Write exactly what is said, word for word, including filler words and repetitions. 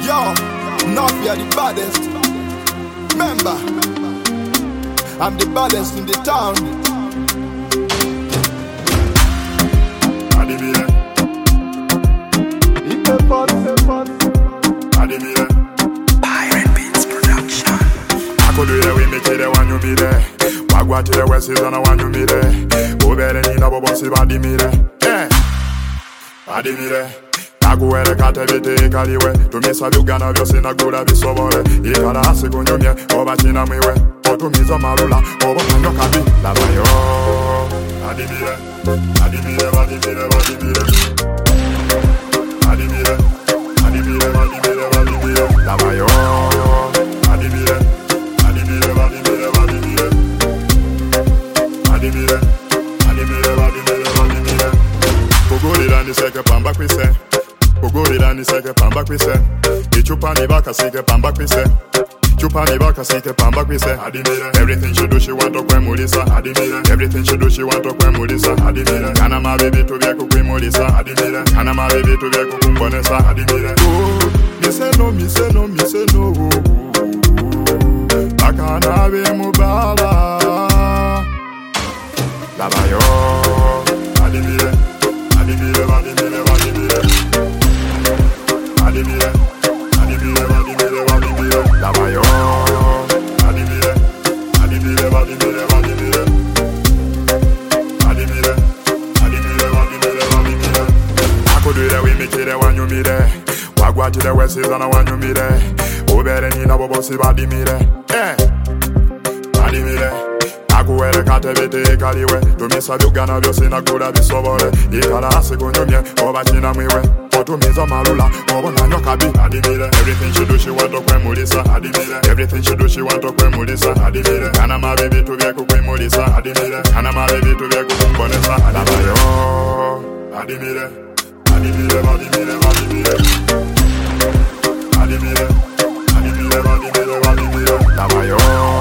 Yo, not we are the baddest. Remember, I'm the baddest in the town. Adimire, Adimire, Pirate Beats Production. I could do the way me kid when you be there. Wagwa to the west is on a one you be there. Go better than a bossy Adimire. Eh, Adimire. Aguere katevite kaliwe Tumisa vyugana vyosi na gura visovore Ikara hasi kunyumye Oba china mwiwe Otumizo malula Oba kanyo kabi Lavayo Adimire Adimire Adimire Adimire Adimire Adimire Adimire Adimire Lavayo Adimire Adimire Adimire Adimire Adimire Adimire Adimire Adimire Kugulira niseke pamba kwise Kugurira niseke pamba kwise Ichupa nibaka sike pamba kwise Chupa nibaka sike pamba kwise Adimire Everything she do she want to kwe mulisa Adimire Everything she do she want to kwe mulisa Adimire Kana mabibi tuvye kukwe mulisa Adimire Kana mabibi tuvye kukumbonesa Adimire Oh, me say no, me say no, me say no Akana be mubala Lavayo Adimire Adimire, Adimire, Adimire Adimire, Adimire, Adimire, Adimire Lavayo Adimire, Adimire, Adimire, Adimire Adimire, Adimire, Adimire, Adimire I could do the way me kid when you meet there Wagwa to the west is on a one you meet there Obere ni na bobo si Adimire Eh Adimire Aguere katevite kaliwe Tumisa vyugana vyosi na gura visovore Ikara hasi kunyumye Oba china mwiwe Otumizo malula Obo nanyo kabi Adimire Everything she do she want to kwe mulisa Adimire Everything she do she want to kwe mulisa Adimire Kana mabibi tuvye kukwe mulisa Adimire Kana mabibi tuvye kukumbonesa Adimire Adimire Adimire Adimire Adimire Adimire Adimire Adimire Adimire Lavayo